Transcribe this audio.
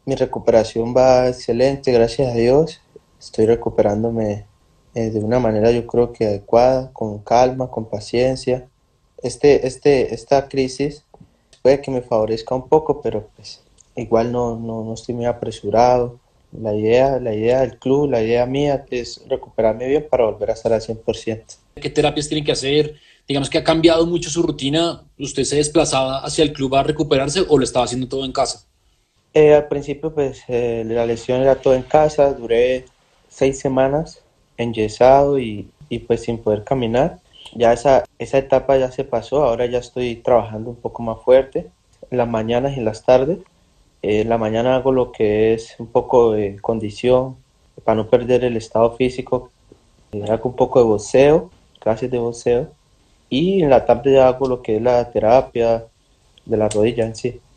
Mi recuperación va excelente, gracias a Dios. Estoy recuperándome de una manera yo creo que adecuada, con calma, con paciencia. Esta crisis puede que me favorezca un poco, pero pues igual no estoy muy apresurado. La idea del club, la idea mía es recuperarme bien para volver a estar al 100%. ¿Qué terapias tiene que hacer? Digamos que ha cambiado mucho su rutina. ¿Usted se desplazaba hacia el club a recuperarse o lo estaba haciendo todo en casa? Al principio pues la lesión era todo en casa, duré 6 semanas enyesado y pues sin poder caminar. Ya esa etapa ya se pasó, ahora ya estoy trabajando un poco más fuerte en las mañanas y en las tardes. En la mañana hago lo que es un poco de condición para no perder el estado físico. Hago un poco de boxeo, clases de boxeo. Y en la tarde ya hago lo que es la terapia de la rodilla en sí.